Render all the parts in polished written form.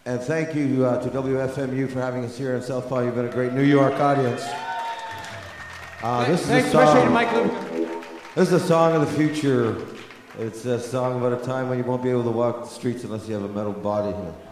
And thank you to WFMU for having us here in South Paul. You've been a great New York audience. Thanks especially to Mike Luke. This is a song of the future. It's a song about a time when you won't be able to walk the streets unless you have a metal body.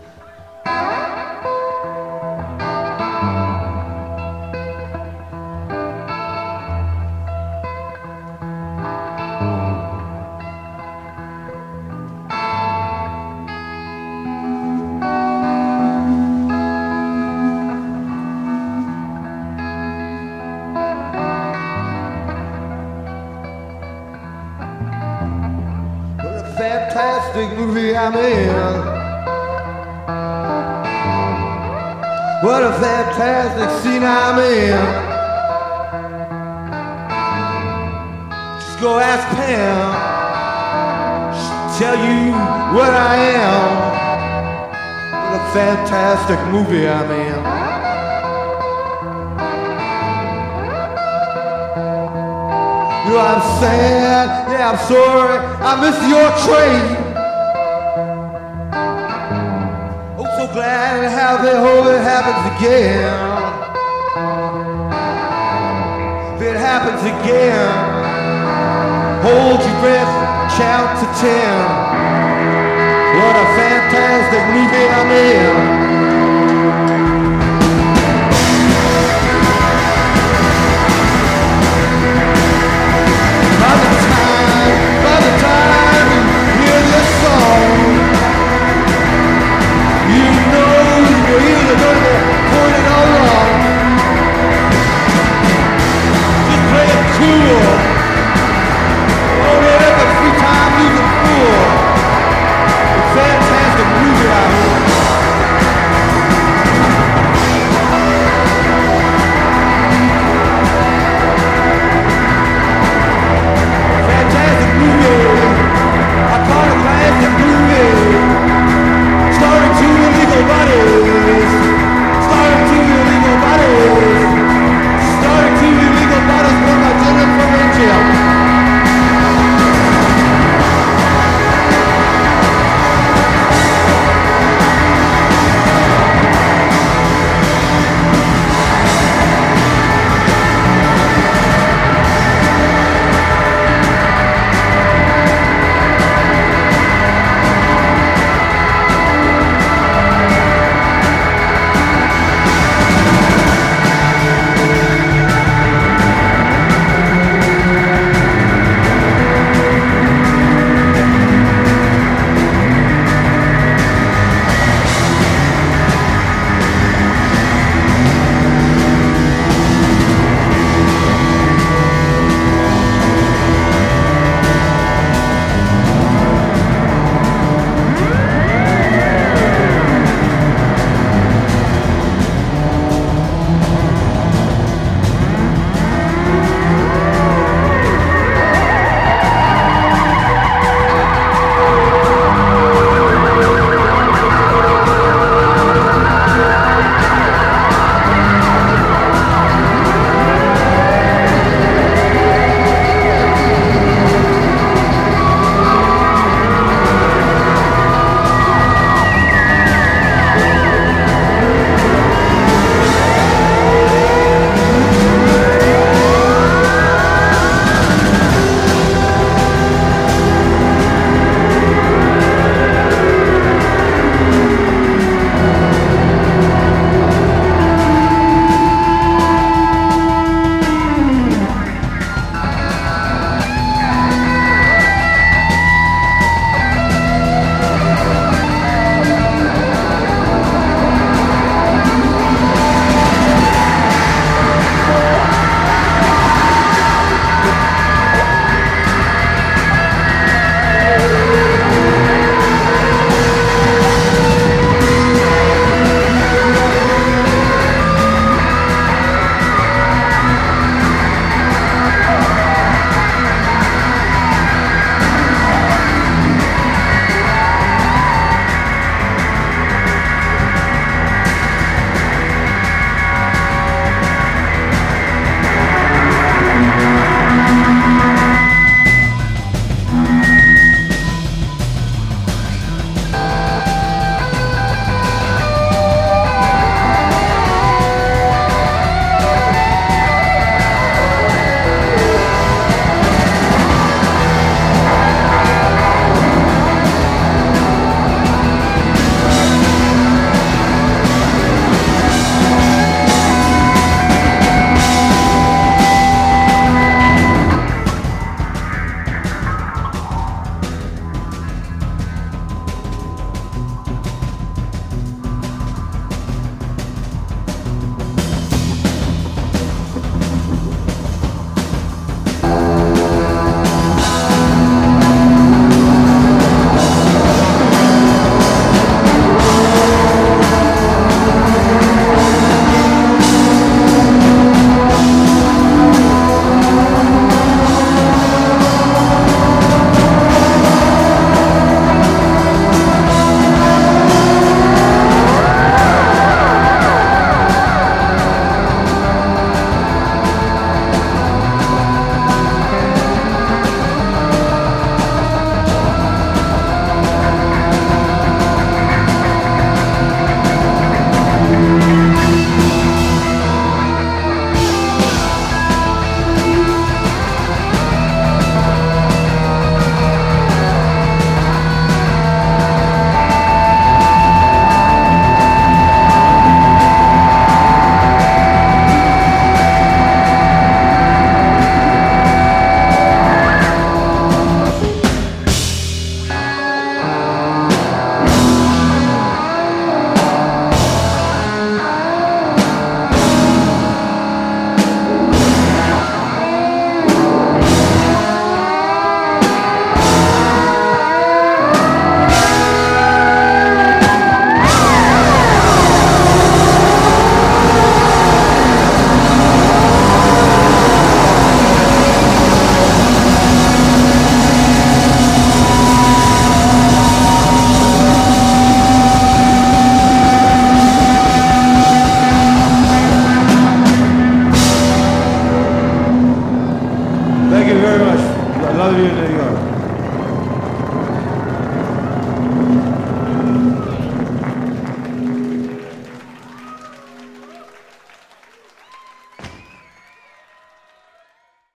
Fantastic movie I'm in. What a fantastic scene I'm in. Just go ask Pam. She'll tell you what I am. What a fantastic movie I'm in. You know, I'm sad, yeah, I'm sorry, I missed your train. Oh, so glad to have it, hope it happens again. If it happens again, hold your breath, count to 10. What a fantastic movie I'm in.